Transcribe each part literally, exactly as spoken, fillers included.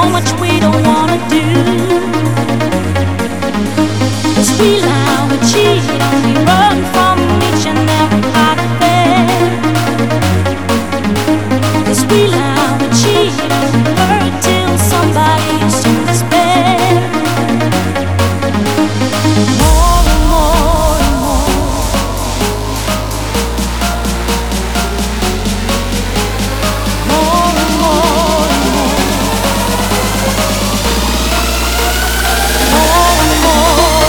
much we don't wanna do. 'Cause we lie, we cheat, we run from each and every part of it. 'Cause we lie, we cheat, we hurt till somebody is in despair. More and more and more. More and more and more. More and more.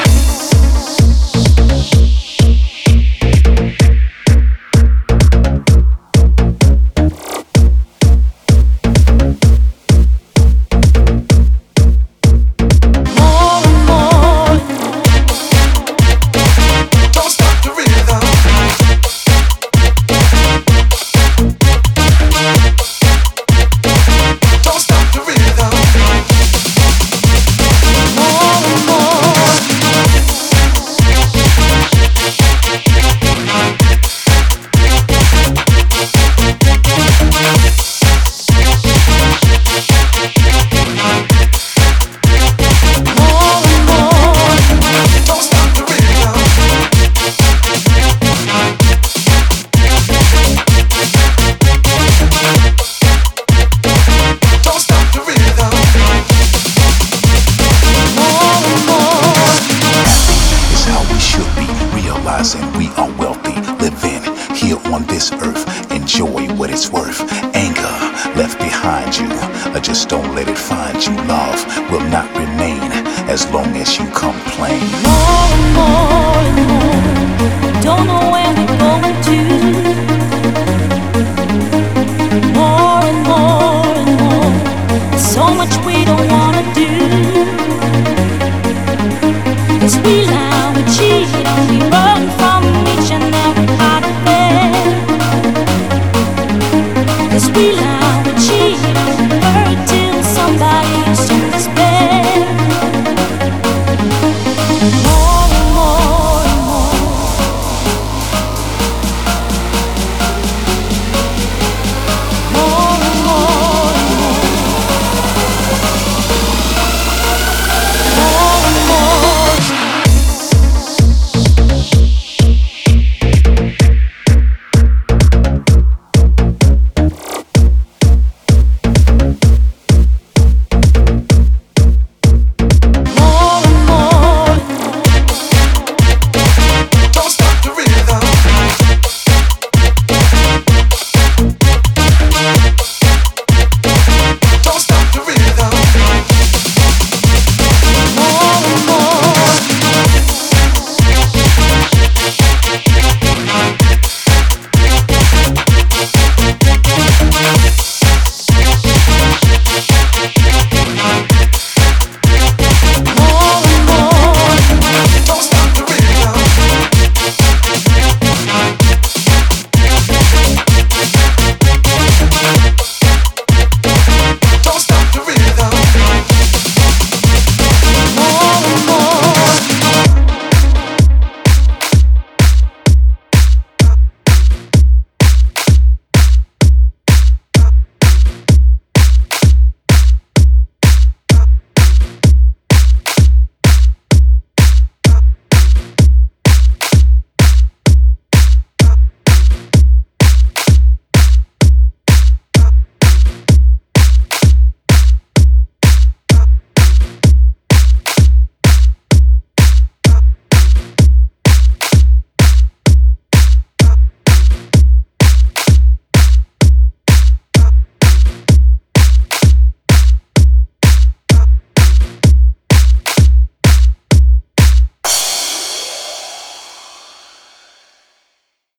We are wealthy, living here on this earth. Enjoy what it's worth. Anger left behind you, just don't let it find you. Love will not remain as long as you complain. More and more and more. Don't know where we're going to. More and more and more. So much we don't wanna do. 'Cause we lie, we cheat.